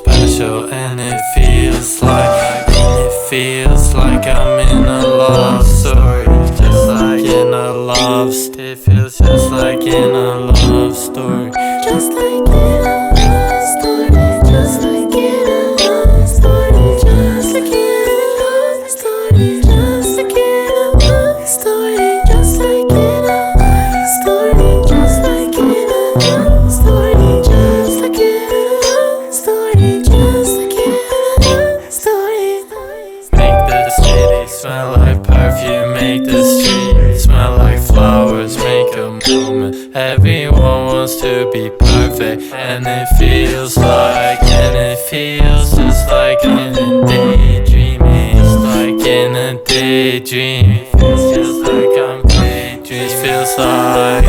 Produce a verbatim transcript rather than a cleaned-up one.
special, and it feels like, and it feels like I'm in a love story, just like in a love story. It feels just like in a love story, just like in a love story, just like in a love story, just like in a love story, just like in a love story, just like in a love story, just like in a love story, just like in a love story, just like in a love story. Make the city smell like perfume, make the street smell like flowers, make a moment. Everyone wants to be perfect, and it feels like, and it feels just like in a daydreaming, just like in a daydream. It feels just like I'm daydreaming. It feels like